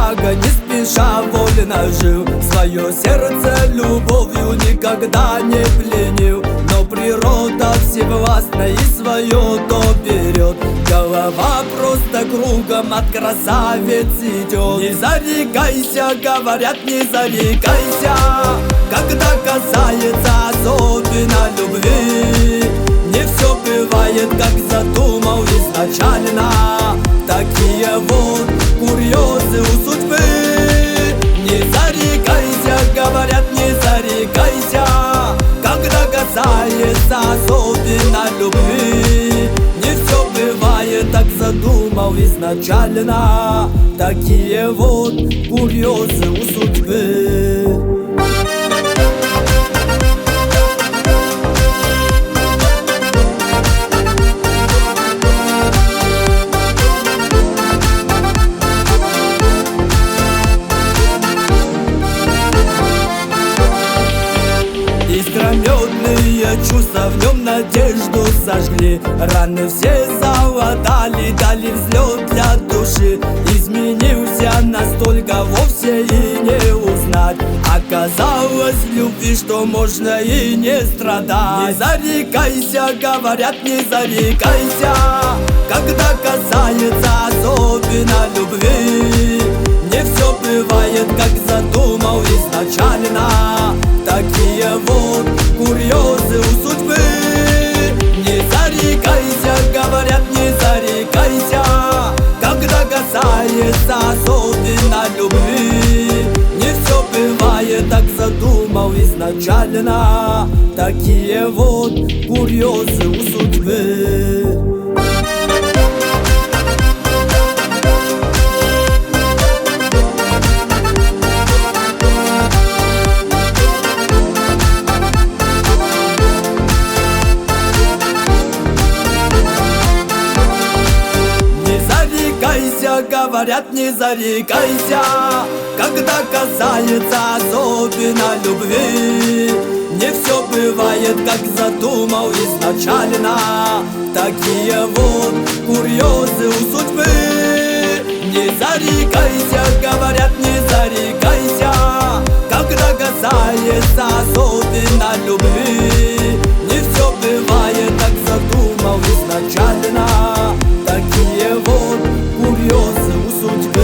бродяга не спеша вольно жил, свое сердце любовью никогда не пленил. Но природа всевластна и свое то берет, голова просто кругом от красавиц идет. Не зарекайся, говорят, не зарекайся, когда касается особенно любви. Не все бывает, как задумал изначально, такие вот курьезы у судьбы. Не зарекайся, говорят, не зарекайся, когда касается особенно любви. Не все бывает, так задумал изначально, такие вот курьезы у судьбы. Искрометные чувства в нем надежду сожгли, раны все залатали, дали взлет для души. Изменился настолько, вовсе и не узнать. Оказалось в любви, что можно и не страдать. Не зарекайся, говорят, не зарекайся, когда касается особенно любви. Не все бывает, как задумал изначально, такие вот курьезы у судьбы. Не зарекайся, говорят, не зарекайся, когда касается особенно любви. Не все бывает, так задумал изначально, такие вот курьезы у судьбы. Говорят, не зарекайся, когда касается особенно любви. Не все бывает, как задумал изначально, такие вот курьезы у судьбы. Не зарекайся, говорят, не зарекайся, когда касается особенно любви. Не все бывает, так задумал изначально, такие вот курьезы у судьбы.